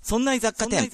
そんな雑貨店。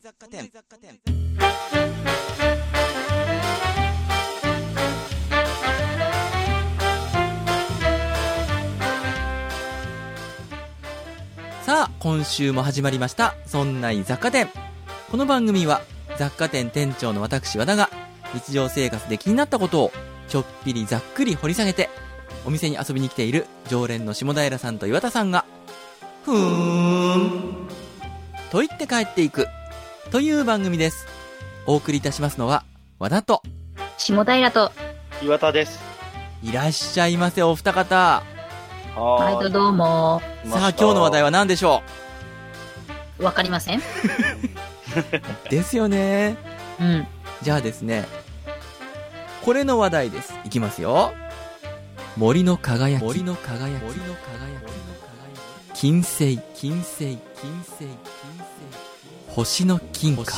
さあ、今週も始まりました、そんな雑貨店。この番組は、雑貨店店長の私和田が、日常生活で気になったことを、ちょっぴりざっくり掘り下げて、お店に遊びに来ている常連の下平さんと岩田さんが、ふーんと言って帰っていくという番組です。お送りいたしますのは和田と下平と岩田です。 いらっしゃいませ、お二方。 毎度どうも。 さあ、今日の話題は何でしょう。わかりませんですよね。 うん。 じゃあですね、これの話題です。いきますよ。森の輝き、金星、星の金貨。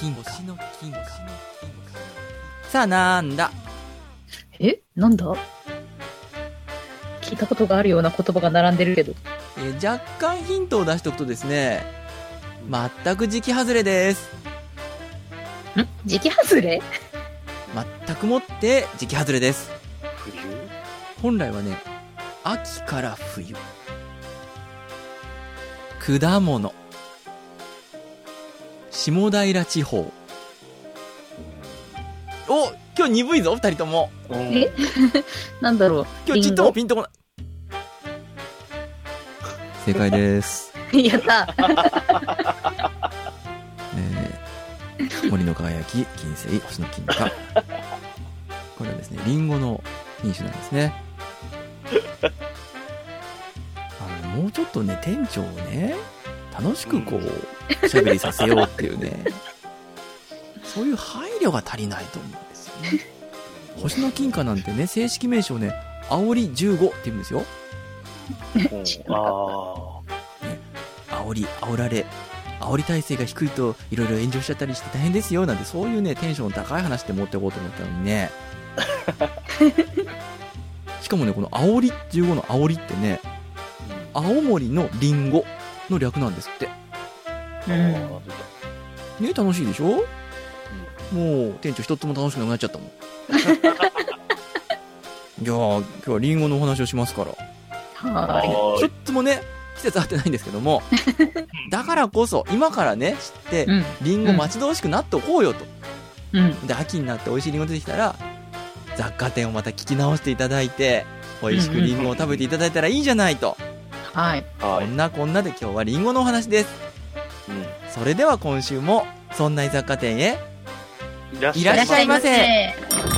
さあ、なんだ。 なんだ。聞いたことがあるような言葉が並んでるけど。 若干ヒントを出しておくとですね、全く時期外れです。 時期外れ？ 全くもって時期外れです。 冬？ 本来はね、秋から冬。果物。下平地方。お、今日鈍いぞ、二人とも。 なんだろう。 今日ちっともピンとこない。正解です。 やった森の輝き、金星、星の金貨。これはですね、リンゴの品種なんですね。もうちょっとね、店長をね、楽しくこう、おしゃべりさせようっていうね、そういう配慮が足りないと思うんですよね。星の金貨なんてね、正式名称ね、煽り15って言うんですよ。煽られ、煽り体制が低いといろいろ炎上しちゃったりして大変ですよなんて、そういうね、テンションの高い話で持っていこうと思ったのにね。しかもね、この煽り15の煽りってね、青森のリンゴの略なんですって。ね、楽しいでしょ。もう店長一つも楽しくなくなっちゃったもん。じゃあ今日はリンゴのお話をしますから。一つもね、季節合ってないんですけども、だからこそ今からね知って、リンゴ待ち遠しくなっておこうよと。で、秋になって美味しいリンゴ出てきたら、雑貨店をまた聞き直していただいて、美味しくリンゴを食べていただいたらいいじゃないと。 はい。 こんなこんなで今日はリンゴのお話です。それでは今週もそんな雑貨店へいらっしゃいませ。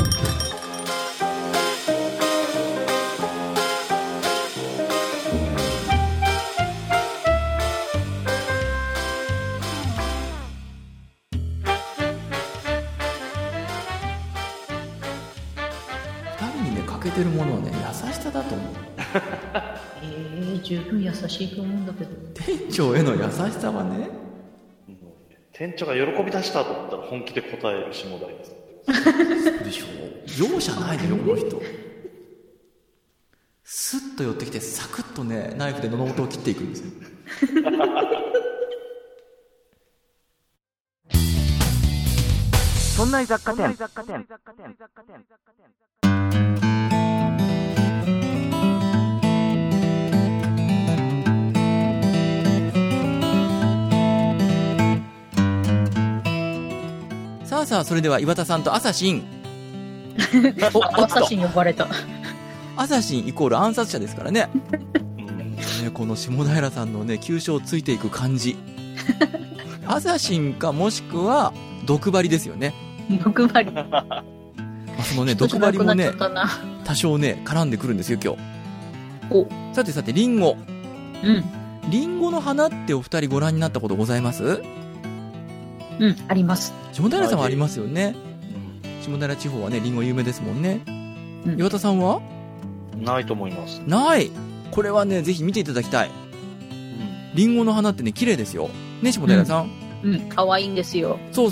二人にね、欠けてるものはね、優しさだと思う。 十分優しいと思うんだけど。 店長への優しさはね、 店長が喜び出したと思ったら本気で答える下平です。 でしょ。容赦ないのよ、この人。スッと寄ってきて、サクッとね、ナイフで喉元を切っていくんですよ。そんな雑貨店。さあ、それでは岩田さんとアサシン。 アサシン呼ばれた。 アサシンイコール暗殺者ですからね。この下平さんのね、急所をついていく感じ。アサシンかもしくは毒針ですよね。 毒針。 そのね、毒針もね、多少ね、絡んでくるんですよ、今日。さて、リンゴ。リンゴの花ってお二人ご覧になったことございます？ あります。 下平さんはありますよね。下平地方はね、リンゴ有名ですもんね。岩田さんは？ ないと思います。ない。 これはね、ぜひ見ていただきたい。リンゴの花ってね、綺麗ですよ。ね、下平さん。 可愛いんですよ。 そう。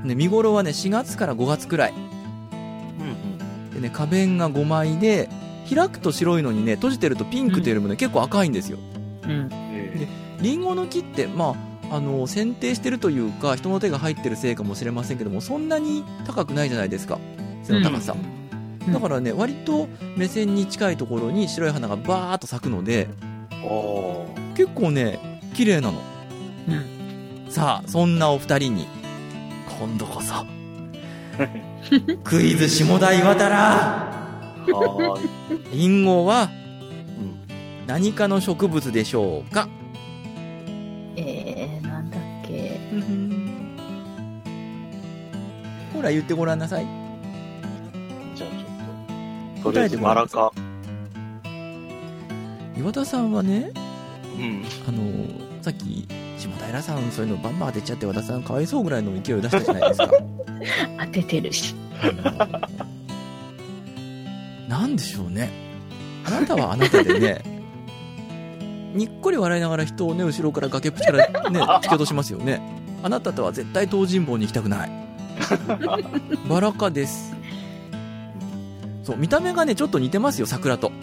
ね、見頃はね、4月から5月くらい。でね、花弁が5枚で、開くと白いのにね、閉じてるとピンクというよりもね、結構赤いんですよ。で、リンゴの木って、 剪定してるというか人の手が入ってるせいかもしれませんけども、そんなに高くないじゃないですか、背の高さ、 うん、 だからね割と目線に近いところに白い花がバーっと咲くので、結構ね綺麗なの、 うん、 さあそんなお二人に今度こそクイズ下田岩田らリンゴは何かの植物でしょうか。 なんだっけ。 ほら言ってごらんなさい。 じゃあちょっととりあえずマラカ。 岩田さんはね、 うん、 さっき下平さんそういうのバンバン当てちゃって和田さんかわいそうぐらいの勢いを出したじゃないですか当ててるし、 なんでしょうね、あなたはあなたでねにっこり笑いながら人をね後ろから崖っぷちからね突き落としますよね。あなたとは絶対東尋坊に行きたくないバラ科です。そう見た目がねちょっと似てますよ、桜と、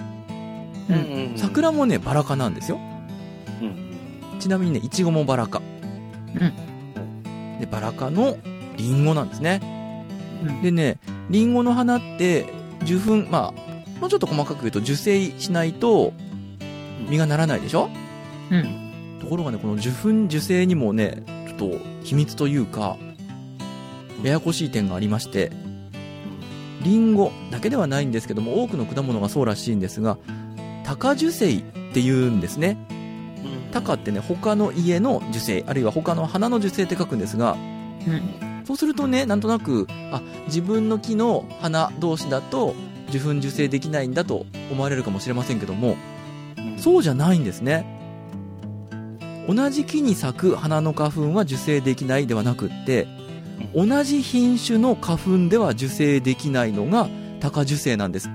桜もねバラ科なんですよ、ちなみにねイチゴもバラ科、でバラ科のリンゴなんですね、でねリンゴの花って受粉、まあもうちょっと細かく言うと受精しないと実がならないでしょ、ところがねこの受精にもねちょっと秘密というかややこしい点がありまして、リンゴだけではないんですけども多くの果物がそうらしいんですが多花受精っていうんですね。多花ってね他の家の受精あるいは他の花の受精って書くんですが、そうするとねなんとなく自分の木の花同士だと受粉受精できないんだと思われるかもしれませんけども、そうじゃないんですね。同じ木に咲く花の花粉は受精できないではなくって、同じ品種の花粉では受精できないのが多花受精なんですって。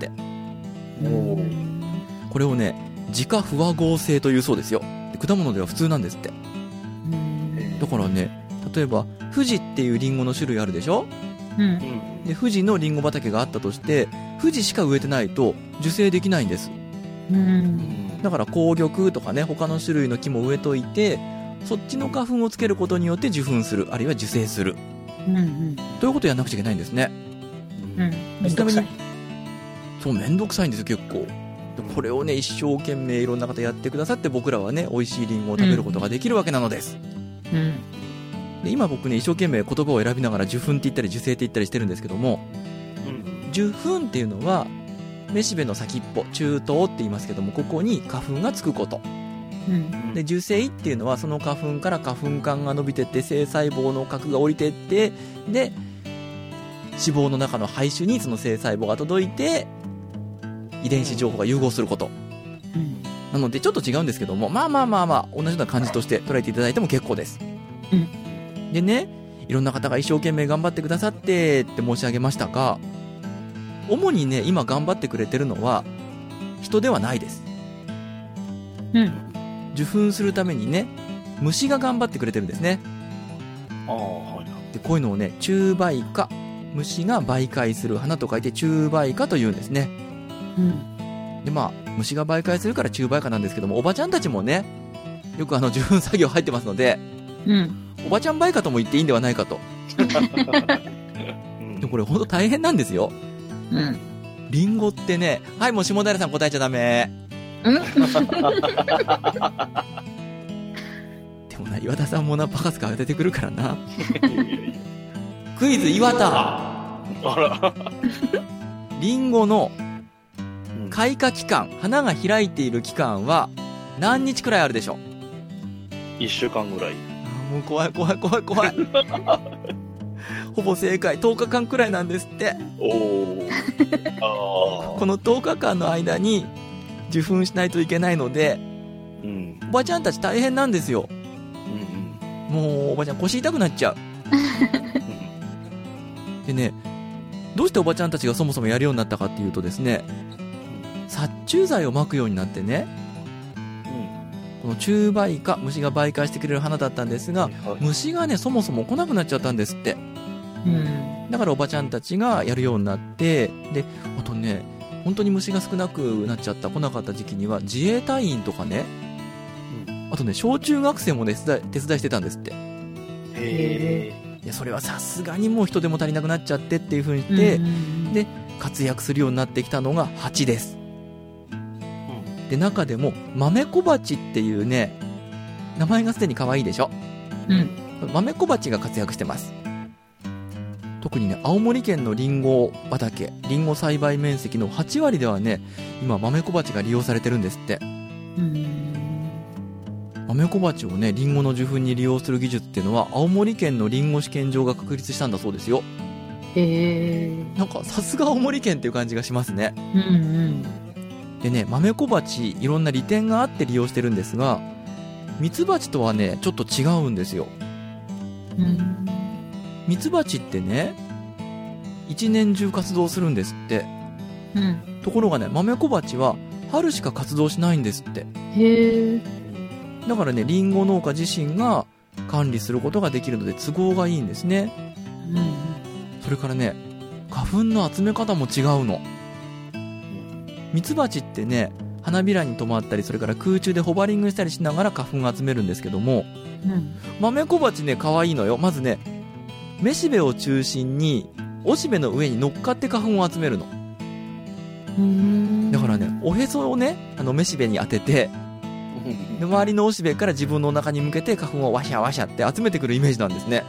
これをね自家不和合性というそうですよ。で果物では普通なんですって。だからね例えば富士っていうリンゴの種類あるでしょ、で富士のリンゴ畑があったとして富士しか植えてないと受精できないんです、だから紅玉とかね他の種類の木も植えといてそっちの花粉をつけることによって受粉するあるいは受精する、ということをやらなくちゃいけないんですね、ちなみにそうめんどくさいんですよ結構。でこれをね一生懸命いろんな方やってくださって僕らはね美味しいリンゴを食べることができるわけなのです、で今僕ね一生懸命言葉を選びながら受粉って言ったり受精って言ったりしてるんですけども、受粉っていうのはめしべの先っぽ中頭って言いますけどもここに花粉がつくこと、で受精っていうのはその花粉から花粉管が伸びてって性細胞の核が降りてってで脂肪の中の胚種にその性細胞が届いて遺伝子情報が融合すること、なのでちょっと違うんですけどもまあ同じような感じとして捉えていただいても結構です、でねいろんな方が一生懸命頑張ってくださってって申し上げましたが主にね今頑張ってくれてるのは人ではないです、受粉するためにね虫が頑張ってくれてるんですね。でこういうのをね虫媒花虫が媒介する花と書いて虫媒花というんですね、で虫が媒介するから虫媒花なんですけどもおばちゃんたちもねよく受粉作業入ってますので、おばちゃん媒花とも言っていいんではないかとでこれほんと大変なんですよ、リンゴってねはいもう下平さん答えちゃダメでもな岩田さんもなバカスカ当ててくるからなクイズ岩田リンゴの開花期間花が開いている期間は何日くらいあるでしょう。 1週間ぐらい。 もう怖いほぼ正解10日間くらいなんですってこの10日間の間に受粉しないといけないので、おばちゃんたち大変なんですよ、もうおばちゃん腰痛くなっちゃうでねどうしておばちゃんたちがそもそもやるようになったかっていうとですね殺虫剤を撒くようになってね、この虫媒花虫が媒介してくれる花だったんですが、虫がねそもそも来なくなっちゃったんですって、だからおばちゃんたちがやるようになって、であとね本当に虫が少なくなっちゃった来なかった時期には自衛隊員とかね、 あとね、小中学生もね、手伝いしてたんですって。 へいや、それはさすがにもう人手も足りなくなっちゃってっていう風にして、で、活躍するようになってきたのが蜂です。で、中でも、豆小鉢っていうね、名前がすでに可愛いでしょ。豆小鉢が活躍してます。特にね、青森県のリンゴ畑、リンゴ栽培面積の8割ではね、今豆小鉢が利用されてるんですって。豆小鉢をね、リンゴの受粉に利用する技術っていうのは、青森県のリンゴ試験場が確立したんだそうですよ。なんかさすが青森県っていう感じがしますね。でね、豆小鉢いろんな利点があって利用してるんですが、ミツバチとはねちょっと違うんですよ。ミツバチってね一年中活動するんですって、ところがね豆小鉢は春しか活動しないんですって。だからね、リンゴ農家自身が管理することができるので都合がいいんですね。それからね、花粉の集め方も違うの。ミツバチってね、花びらに止まったり、それから空中でホバリングしたりしながら花粉を集めるんですけども、豆小鉢ね、可愛いのよ。まずね、めしべを中心に、おしべの上に乗っかって花粉を集めるの。だからね、おへそをね、めしべに当てて、で周りのおしべから自分のお腹に向けて花粉をワシャワシャって集めてくるイメージなんですね。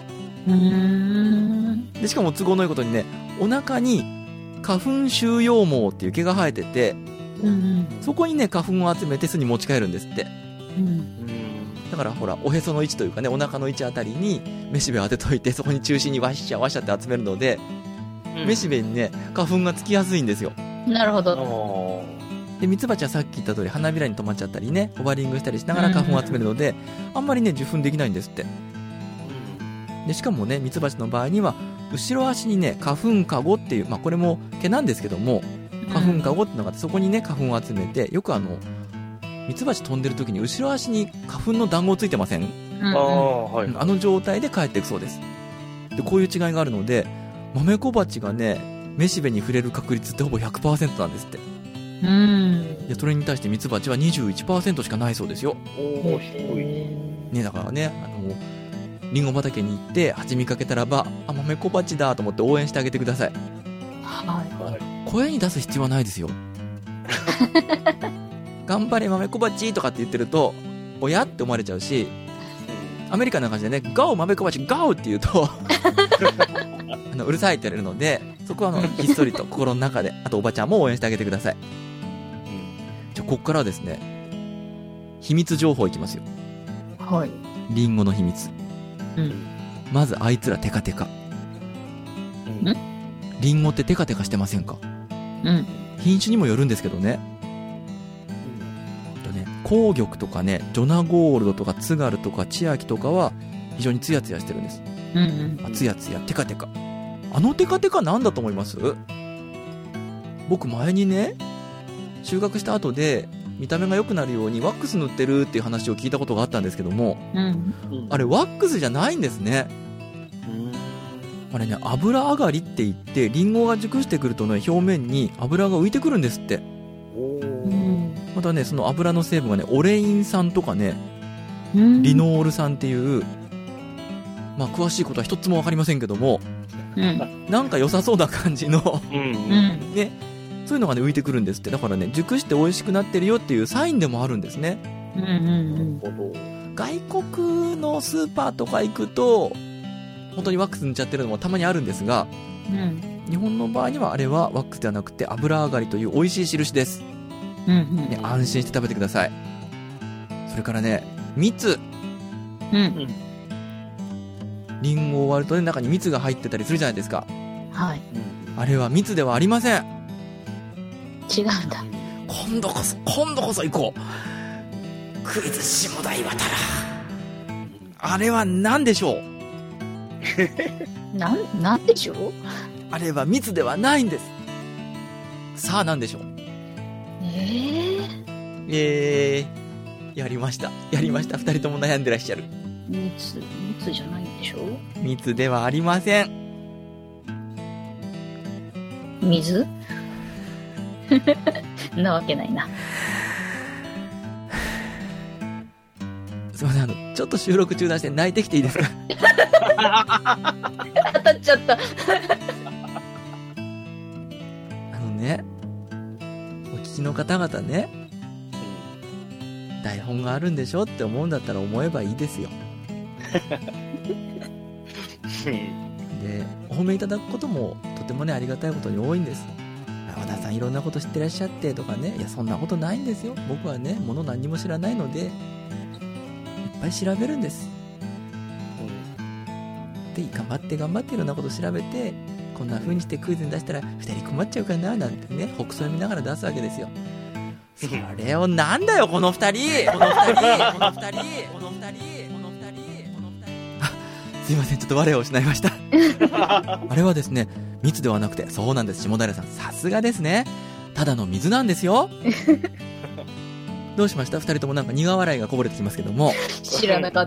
でしかも都合のいいことにね、お腹に花粉収容網っていう毛が生えてて、そこにね花粉を集めて巣に持ち帰るんですって。だからほら、おへその位置というかね、お腹の位置あたりにめしべを当てといて、そこに中心にワシャワシャって集めるので、めしべにね花粉がつきやすいんですよ。 なるほど。 で、ミツバチはさっき言った通り花びらに止まっちゃったりね、ホバリングしたりしながら花粉を集めるので、あんまりね受粉できないんですって。でしかもね、ミツバチの場合には後ろ足にね花粉カゴっていう、これも毛なんですけども、花粉カゴってのがあって、そこにね花粉を集めて、よくミツバチ飛んでる時に後ろ足に花粉の団子ついてません？あの状態で帰っていくそうです。で、こういう違いがあるので、豆小鉢がねめしべに触れる確率ってほぼ 100% なんですって。で、それに対してミツバチは 21% しかないそうですよ。 低いね。だからね、リンゴ畑に行って蜂見かけたらば、豆小鉢だと思って応援してあげてください。声に出す必要はないですよ。頑張れ豆小鉢とかって言ってると、おやって思われちゃうし、アメリカの感じでね、ガオ豆小鉢ガオって言うとうるさいって言われるので、そこはひっそりと心の中で、あとおばちゃんも応援してあげてください。じゃあここからはですね、秘密情報いきますよ。リンゴの秘密。まずあいつらテカテカ。リンゴってテカテカしてませんか？品種にもよるんですけどね。紅玉とかね、ジョナゴールドとか津軽とか千秋とかは非常にツヤツヤしてるんです。ツヤツヤテカテカ。テカテカなんだと思います？僕前にね、収穫した後で見た目が良くなるようにワックス塗ってるっていう話を聞いたことがあったんですけども、あれワックスじゃないんですね。あれね、油上がりって言って、リンゴが熟してくるとね、表面に油が浮いてくるんですって。またね、その油の成分がね、オレイン酸とかね、リノール酸っていう、詳しいことは一つもわかりませんけども、なんか良さそうな感じのね、そういうのがね浮いてくるんですって。だからね、熟して美味しくなってるよっていうサインでもあるんですね。外国のスーパーとか行くと本当にワックス塗っちゃってるのもたまにあるんですが、日本の場合にはあれはワックスではなくて油上がりという美味しい印です。ね、安心して食べてください。それからね、蜜。リンゴを割るとね、中に蜜が入ってたりするじゃないですか。あれは蜜ではありません。 違うんだ。 今度こそ行こう。クイズ下田岩田ら。あれは何でしょう？ なんでしょう？ あれは蜜ではないんです。さあ何でしょう？やりました。二人とも悩んでらっしゃる。 蜜じゃないんでしょ？ 蜜ではありません。 水？なわけないな。 すいません、ちょっと収録中断して泣いてきていいですか？ 当たっちゃった。 ね、お聞きの方々ね、台本があるんでしょって思うんだったら思えばいいですよ。で、お褒めいただくこともとてもね、ありがたいことに多いんです。和田さんいろんなこと知ってらっしゃってとかね、いやそんなことないんですよ。僕はね、もの何にも知らないので、いっぱい調べるんです。で、頑張っていろんなこと調べて、こんな風にしてクイズに出したら2人困っちゃうかななんてね、北総見ながら出すわけですよ。それをなんだよこの2人この2人この2人この2人この2人この2人、あ、すいません、ちょっと我を失いました。あれはですね、蜜ではなくて、そうなんです、下平さんさすがですね、ただの水なんですよ。どうしました？2人ともなんか苦笑いがこぼれてきますけども。 知らなかった。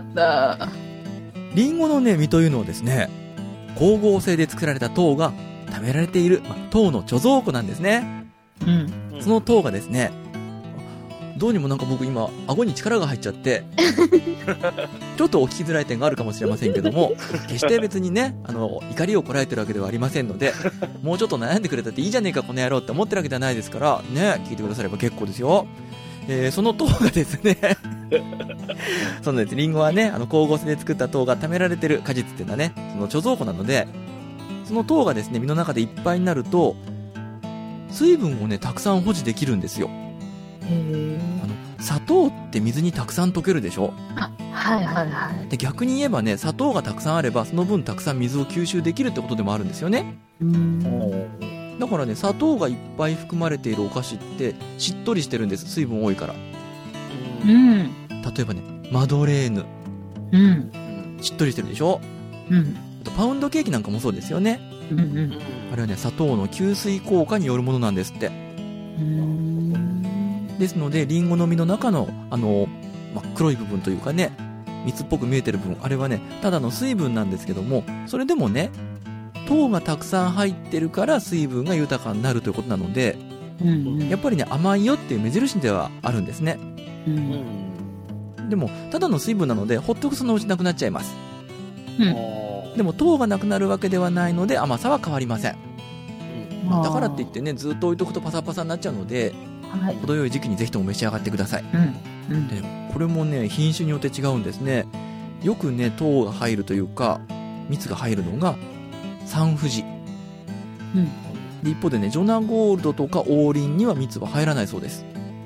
リンゴのね、実というのはですね、光合成で作られた糖が貯められている、糖の貯蔵庫なんですね。 うん。 その糖がですね、どうにもなんか僕今顎に力が入っちゃってちょっとお聞きづらい点があるかもしれませんけども、決して別にね、怒りをこらえてるわけではありませんので、もうちょっと悩んでくれたっていいじゃねえかこの野郎って思ってるわけではないですからね、聞いてくだされば結構ですよ。その糖がですねそうなんです、リンゴはね、光合成で作った糖が貯められてる果実っていうのはね、その貯蔵庫なので、その糖がですね、実の中でいっぱいになると水分をね、たくさん保持できるんですよ。砂糖って水にたくさん溶けるでしょ。 あ、はいはいはい。 で、逆に言えばね、砂糖がたくさんあればその分たくさん水を吸収できるってことでもあるんですよね。だからね、砂糖がいっぱい含まれているお菓子ってしっとりしてるんです、水分多いから。 うん。 例えばね、マドレーヌ、 うん。 しっとりしてるでしょ。 うん。 あとパウンドケーキなんかもそうですよね。 うんうん。 あれはね、砂糖の吸水効果によるものなんですって。ですので、リンゴの実の中の黒い部分というかね、蜜っぽく見えてる部分、あれはね、ただの水分なんですけども、それでもね、糖がたくさん入ってるから水分が豊かになるということなので、やっぱりね、甘いよっていう目印ではあるんですね。でもただの水分なので、ほっとくそのうちなくなっちゃいます。でも糖がなくなるわけではないので、甘さは変わりません。だからって言ってね、ずっと置いとくとパサパサになっちゃうので、程よい時期にぜひとも召し上がってください。で、これもね、品種によって違うんですね。よくね、糖が入るというか蜜が入るのがサンふじ、で、一方でね、ジョナゴールドとか王林には蜜は入らないそうです。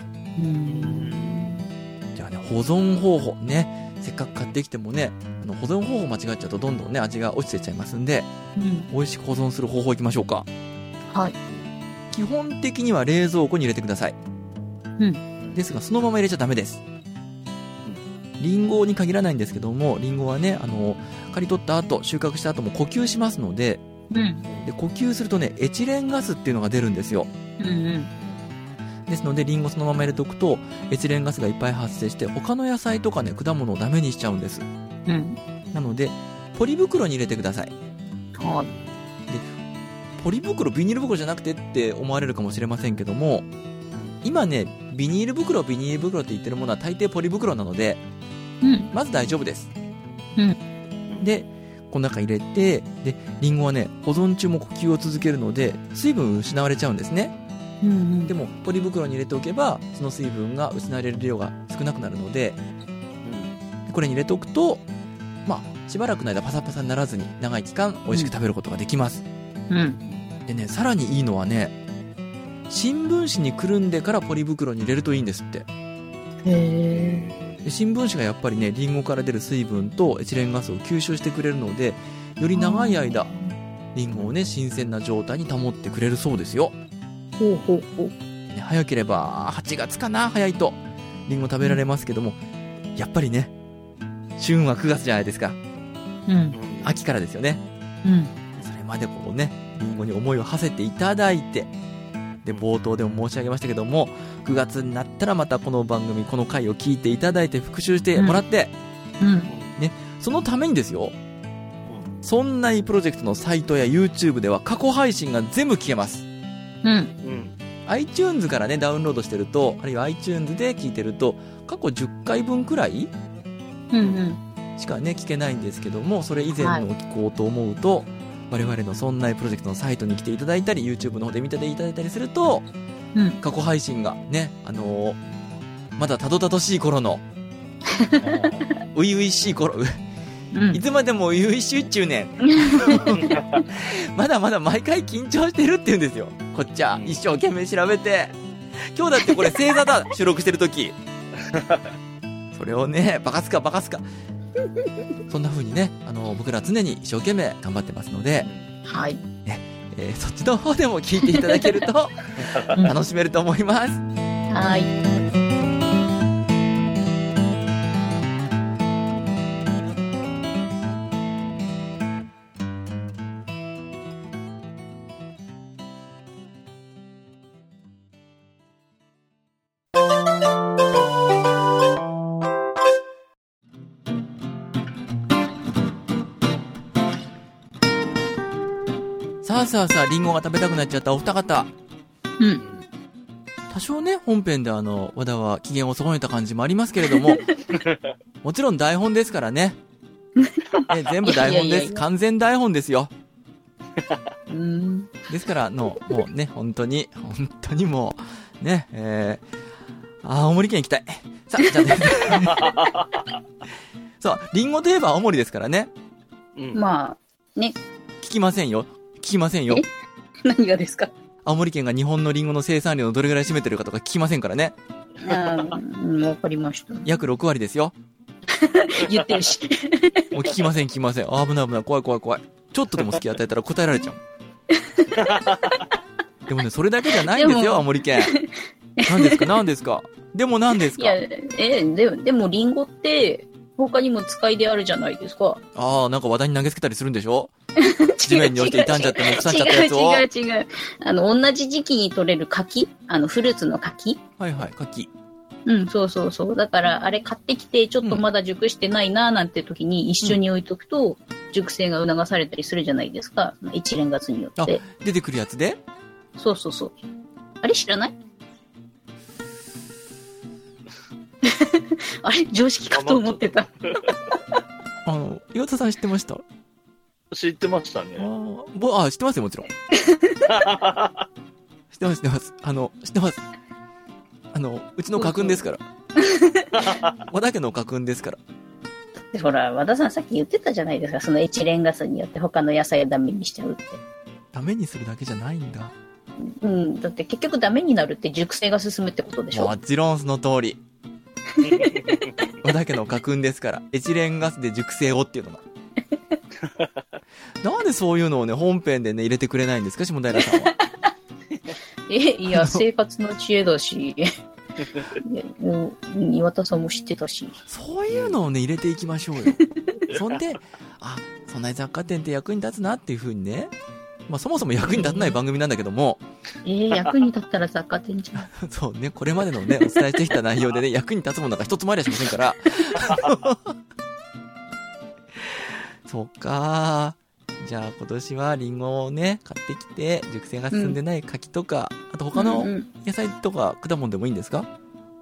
じゃあね、保存方法ね、せっかく買ってきてもね、保存方法間違っちゃうとどんどんね、味が落ちてっちゃいますんで、美味しく保存する方法いきましょうか。 はい。 基本的には冷蔵庫に入れてください。ですが、そのまま入れちゃダメです。リンゴに限らないんですけども、リンゴはね、刈り取った後、収穫した後も呼吸しますので、で、呼吸するとね、エチレンガスっていうのが出るんですよ。ですので、リンゴそのまま入れておくと、エチレンガスがいっぱい発生して、他の野菜とかね、果物をダメにしちゃうんです。なので、ポリ袋に入れてください。で、ポリ袋、ビニール袋じゃなくてって思われるかもしれませんけども、今ね、ビニール袋って言ってるものは大抵ポリ袋なので、まず大丈夫です。で、この中入れて、で、リンゴはね、保存中も呼吸を続けるので、水分失われちゃうんですね。でも、ポリ袋に入れておけば、その水分が失われる量が少なくなるので、これに入れておくと、しばらくの間パサパサにならずに、長い期間美味しく食べることができます。でね、さらにいいのはね、新聞紙にくるんでからポリ袋に入れるといいんですって。で、新聞紙がやっぱりね、リンゴから出る水分とエチレンガスを吸収してくれるので、より長い間リンゴをね、新鮮な状態に保ってくれるそうですよ。ね、早ければ8月かな、早いとリンゴ食べられますけども、やっぱりね、旬は9月じゃないですか。秋からですよね。それまでこうね、リンゴに思いを馳せていただいて、で、冒頭でも申し上げましたけども、9月になったらまたこの番組、この回を聞いていただいて復習してもらって、ね、そのためにですよ、そんないプロジェクトのサイトや YouTube では過去配信が全部聞けます。iTunes からね、ダウンロードしてると、あるいは iTunes で聞いてると、過去10回分くらいうんしかね、聞けないんですけども、それ以前のを聞こうと思うと、我々のそんないプロジェクトのサイトに来ていただいたり、YouTube の方で見ていただいたりすると、 うん。 過去配信がね、まだたどたどしい頃の、ういういしい頃、 うんいつまでもういういしいっちゅうねん。まだまだ毎回緊張してるって言うんですよ。こっちは一生懸命調べて。今日だってこれ正座だ、収録してる時。それをね、バカすか。そんな風にね、僕ら常に一生懸命頑張ってますので、 はい。 そっちの方でも聞いていただけると楽しめると思います。 はい。 さあ、リンゴが食べたくなっちゃったお二方。 うん。 多少ね、本編で和田は機嫌を損ねた感じもありますけれども、もちろん台本ですからね。全部台本です。完全台本ですよ。ですからもうね、本当にもう、ね、青森県行きたい。さあ、じゃあね。そう、リンゴといえば青森ですからね。 まあ、ね。 聞きませんよ。 何がですか？ 青森県が日本のリンゴの生産量のどれぐらい占めてるかとか聞きませんからね。 わかりました。 約6割ですよ。 言ってるし。 もう聞きません。危ない。怖い。ちょっとでも好き与えたら答えられちゃう。でもね、それだけじゃないんですよ、青森県。何ですかでも何ですか？ いや、でもリンゴって、他にも使いであるじゃないですか。 なんか話題に投げつけたりするんでしょ？地面に落ちて傷んじゃっても腐っちゃったやつを。 違う。同じ時期に取れる柿、フルーツの柿。 はい、柿。 うん、そう。だから、あれ買ってきて、ちょっとまだ熟してないなーなんて時に一緒に置いとくと、熟成が促されたりするじゃないですか。一連月によって。 出てくるやつで？ そう。あれ知らない？あれ常識かと思ってた。 岩田さん知ってました？ 知ってましたね。 知ってますよ、もちろん。知ってます。知ってます。うちの家訓ですから。和田家の家訓ですから。 ほら、和田さんさっき言ってたじゃないですか。そのエチレンガスによって他の野菜をダメにしちゃうって。 ダメにするだけじゃないんだ。 だって結局ダメになるって熟成が進むってことでしょ？ もちろんその通り。和田家の家訓ですから。エチレンガスで熟成をっていうのが。なんでそういうのをね、本編でね、入れてくれないんですか、下平さんは。 いや、生活の知恵だし、岩田さんも知ってたし。 そういうのをね、入れていきましょうよ。そんで、そんな雑貨店って役に立つなっていう風にね、そもそも役に立たない番組なんだけども。 役に立ったら雑貨店じゃん。 そうね、これまでのね、お伝えしてきた内容でね、役に立つものなんか一つもありゃしませんから。そっかー。じゃあ今年はリンゴをね、買ってきて、熟成が進んでない柿とか、あと他の野菜とか果物でもいいんですか？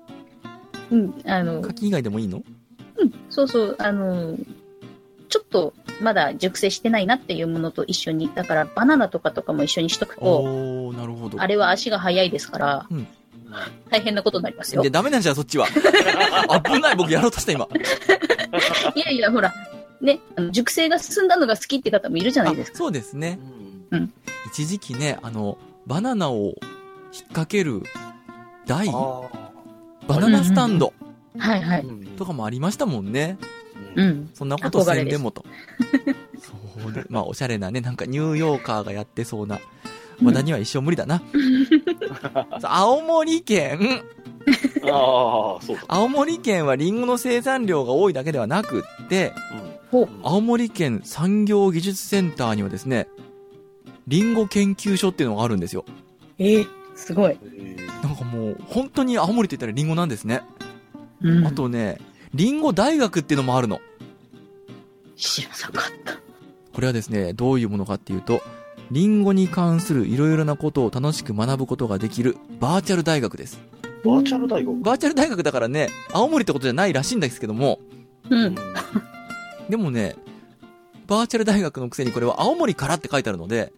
柿以外でもいいの？ そう。ちょっとまだ熟成してないなっていうものと一緒に、だからバナナとかも一緒にしとくと、なるほど。あれは足が速いですから、大変なことになりますよ。 で、ダメなんじゃん、そっちは。危ない、僕やろうとした今。 いや、ほら、ね、熟成が進んだのが好きって方もいるじゃないですか。 そうですね。一時期ね、バナナを引っ掛ける台、バナナスタンド、とかもありましたもんね。そんなことせんでもと。そうで、おしゃれなね、なんかニューヨーカーがやってそうな。和田には一生無理だな。青森県。 そうだ。 青森県はリンゴの生産量が多いだけではなくって、青森県産業技術センターにはですね、リンゴ研究所っていうのがあるんですよ。 すごい。 なんかもう、本当に青森って言ったらリンゴなんですね。あとね、リンゴ大学っていうのもあるの。 知らなかった。 これはですね、どういうものかっていうと、リンゴに関するいろいろなことを楽しく学ぶことができるバーチャル大学です。 バーチャル大学？ バーチャル大学だからね、青森ってことじゃないらしいんですけども、 うん。 でもね、バーチャル大学のくせにこれは青森からって書いてあるので、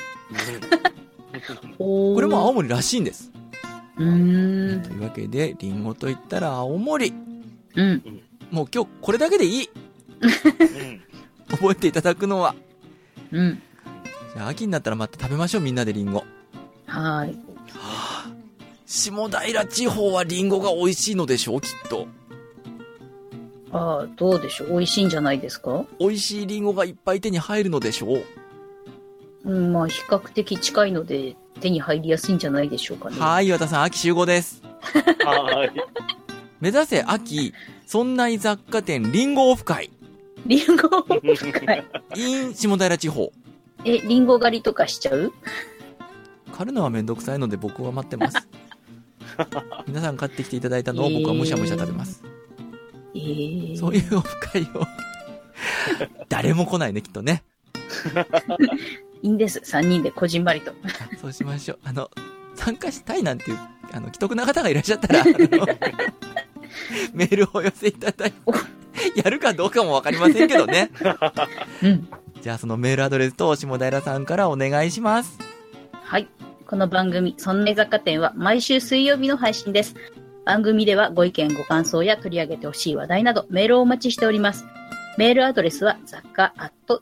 これも青森らしいんです。というわけで、リンゴと言ったら青森。 うん。 もう今日これだけでいい。覚えていただくのは。 うん。 じゃあ秋になったらまた食べましょう、みんなでリンゴ。 はい。 下平地方はリンゴが美味しいのでしょう、きっと。 ああ、どうでしょう。美味しいんじゃないですか。 美味しいリンゴがいっぱい手に入るのでしょう。 うん、まあ比較的近いので手に入りやすいんじゃないでしょうかね。 はい、岩田さん、秋集合です。 はい。 目指せ秋、そんな雑貨店リンゴオフ会。 リンゴオフ会。 in 下平地方。 リンゴ狩りとかしちゃう？ 狩るのはめんどくさいので僕は待ってます。皆さん買ってきていただいたのを僕はむしゃむしゃ食べます。そういうオフ会を誰も来ないね、きっとね。 いいんです、3人でこじんまりと。 そうしましょう。参加したいなんていう既得な方がいらっしゃったらメールをお寄せいただいてやるかどうかもわかりませんけどね。 うん。 じゃあそのメールアドレスと下平さんからお願いします。 はい。この番組、そんな雑貨店は毎週水曜日の配信です。番組ではご意見ご感想や取り上げてほしい話題などメールをお待ちしております。メールアドレスは雑貨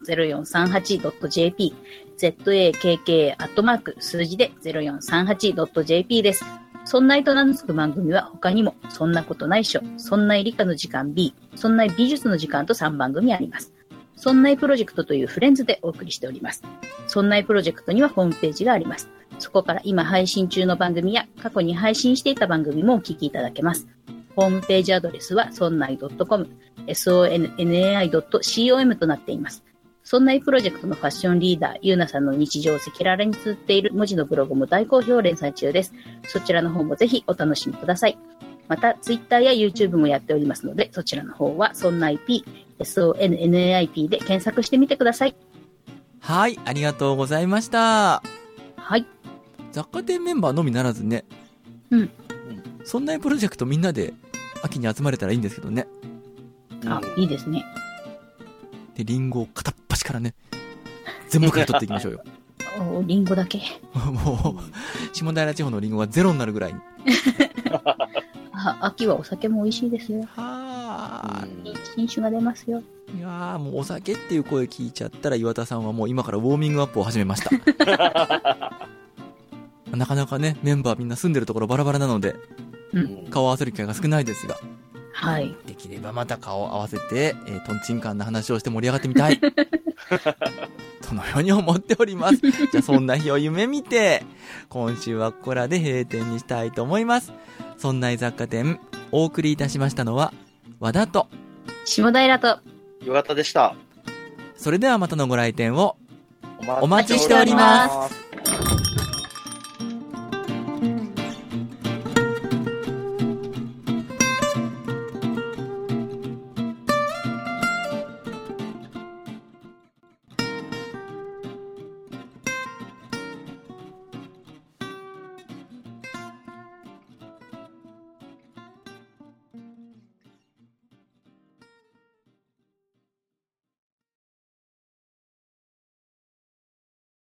@0438.jp、zakk@ 数字で 0438.jp です。そんないと名の付く番組は他にも、そんなことないっしょ、そんない理科の時間 B、そんない美術の時間と3番組あります。そんないプロジェクトというフレンズでお送りしております。そんないプロジェクトにはホームページがあります。そこから今配信中の番組や過去に配信していた番組もお聞きいただけます。ホームページアドレスはそんない .com、sonnai.com となっています。そんないプロジェクトのファッションリーダー、ゆうなさんの日常を赤裸々に綴っている文字のブログも大好評連載中です。そちらの方もぜひお楽しみください。また、ツイッターや YouTube もやっておりますので、そちらの方はそんない P、SONNAIP で検索してみてください。 はい、ありがとうございました。 はい。 雑貨店メンバーのみならずね。 うん。 そんなプロジェクトみんなで秋に集まれたらいいんですけどね。 あ、いいですね。 で、リンゴを片っ端からね、全部から取っていきましょうよ。 リンゴだけ。 もう、下平地方のリンゴがゼロになるぐらいに。 秋はお酒も美味しいですよ。 はー。いい品種が出ますよ。 いやー、もうお酒っていう声聞いちゃったら岩田さんはもう今からウォーミングアップを始めました。なかなかね、メンバーみんな住んでるところバラバラなので、顔を合わせる機会が少ないですが、 はい。 できればまた顔を合わせて、トンチンカンな話をして盛り上がってみたい。そのように思っております。じゃあそんな日を夢見て、今週はここらで閉店にしたいと思います。そんな雑貨店、お送りいたしましたのは、和田と、 下平と、 岩田でした。 それではまたのご来店を、お待ちしております。